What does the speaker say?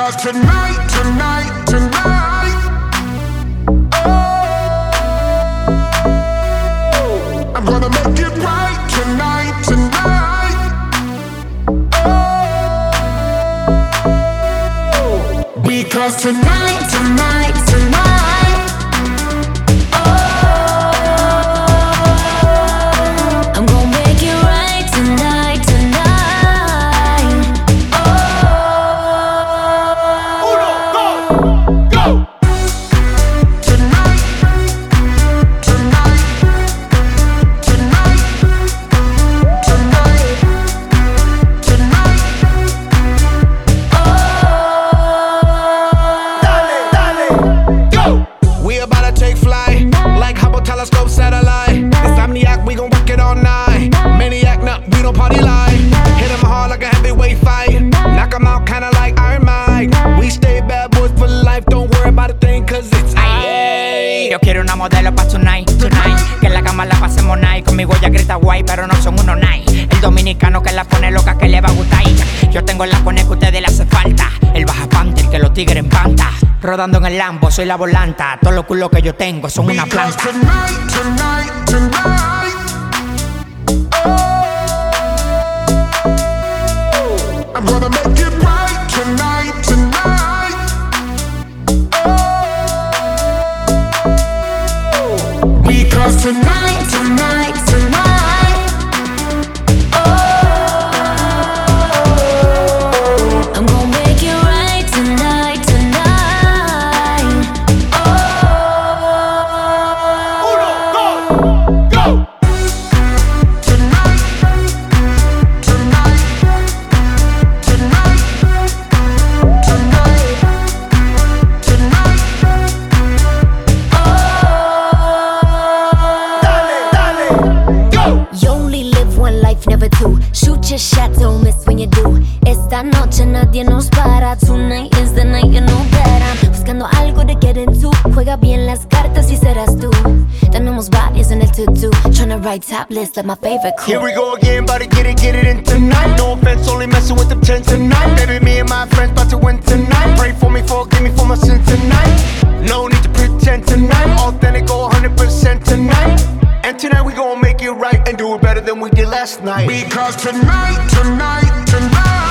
Because tonight, tonight, tonight, oh, I'm gonna make it right tonight, tonight, oh, because tonight, tonight, tonight, oh, I'm gonna make it right tonight, tonight, oh. Uno, dos, go! Tonight, tonight, tonight, tonight, tonight, oh. Dale, dale, go! We about to take flight, like Hubble telescope satellite. Insomniac, we gon' work it all night. Maniac, nah, we don't party like. Hit 'em hard like a heavyweight fight. Knock 'em out kinda like Iron Mike. We stay bad boys for life, don't worry about a thing, cause it's Ay, yo quiero una modelo pa' tonight, tonight. Que en la cama la pasemos night. Conmigo ella grita guay, pero no son unos night. El dominicano que la pone loca, que le va a gustar. Yo tengo la cone que a ustedes le hace falta. El baja panther que los tigres en panta. Rodando en el Lambo, soy la volanta. Todos los culos que yo tengo son una Because planta. tonight, tonight, tonight, oh, I'm gonna make it right tonight, tonight, oh, because tonight, tonight, tonight, oh, I'm gonna make it right tonight, tonight, oh. Uno, dos, go! Tonight, tonight, tonight, tonight, tonight, oh. Dale, dale, go! You only live one life, never two. Shoot your shot, don't miss when you do. Esta noche nadie nos para. Tonight is the night, you know that I'm buscando algo de get into. Juega bien las cartas y serás tú. Tenemos varios en el to-do. Tryna write top list like my favorite crew. Here we go again, bout to get it in tonight. No offense, only messing with them 10 tonight. Baby, me and my friends bout to win tonight. Pray for me, forgive me for my sin tonight. No need to pretend tonight. Authentic, go 100% tonight. And tonight we gon' make it right and do it better than we did last night. Because tonight, tonight, tonight,